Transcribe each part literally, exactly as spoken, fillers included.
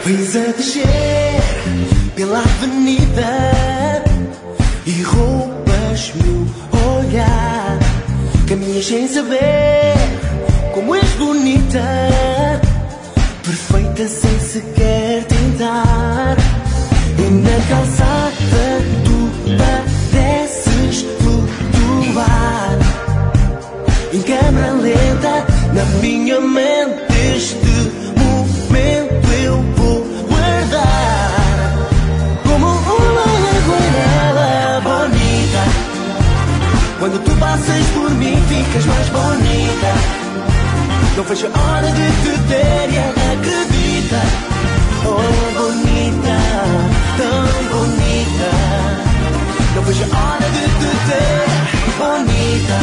Vens a descer pela avenida e roubas-me o olhar. Caminhas sem saber como és bonita, perfeita sem sequer tentar. E na calçada tu pareces flutuar em câmera lenta na minha mente. Este momento eu vou guardar como uma lagoeira bonita. Quando tu passas por mim ficas mais bonita. Não vejo a hora de te ter e acredita. Oh bonita, tão bonita. Não vejo a hora de te ter bonita.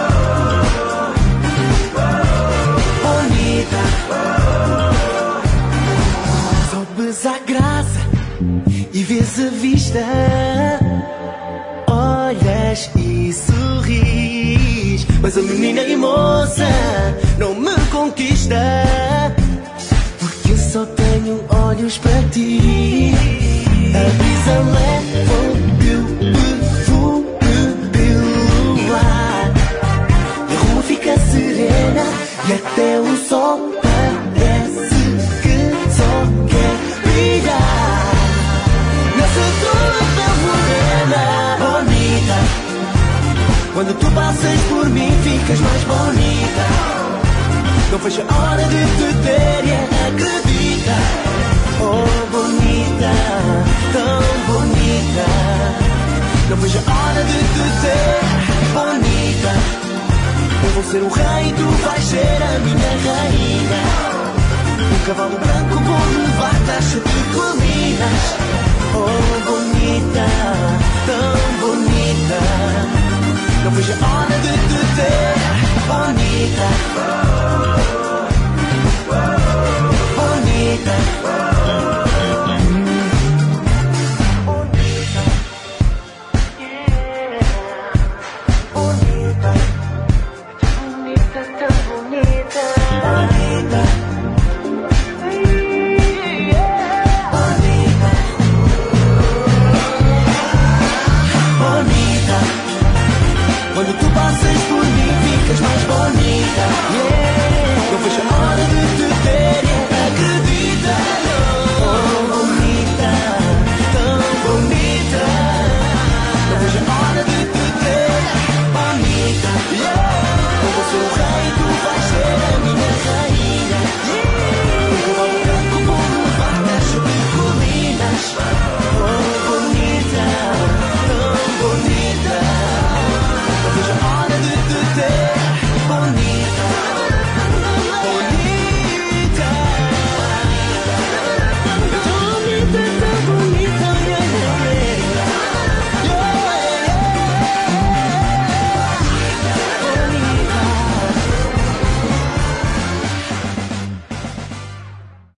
Bonita. Sobes à graça e vês a vista. Olhas e sorris, mas a menina e moça não me conquista, porque eu só tenho olhos para ti. A brisa leva o teu perfume pelo ar, a rua fica serena e até o sol parece que só quer brilhar nessa tua morena bonita. Quando tu passas por mim ficas mais bonita. Não vejo a hora de te ter e acredita. Oh bonita, tão bonita. Não vejo a hora de te ter bonita. Eu vou ser o rei e tu vais ser a minha rainha. Um cavalo branco vou levar taxa de colinas. Oh bonita, tão bonita. Não vejo a hora de te ter bonita. Bonita.